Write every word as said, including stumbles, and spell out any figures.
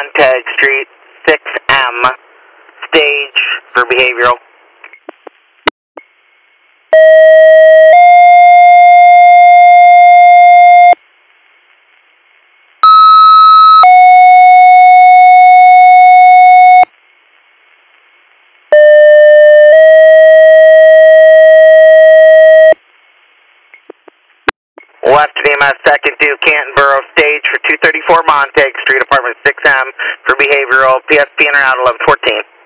Montag Street, six M, stage for behavioral. Left D M S second to Canton Borough, stage for two thirty-four Montag Street, apartment six M for behavioral, P S P in or out eleven fourteen.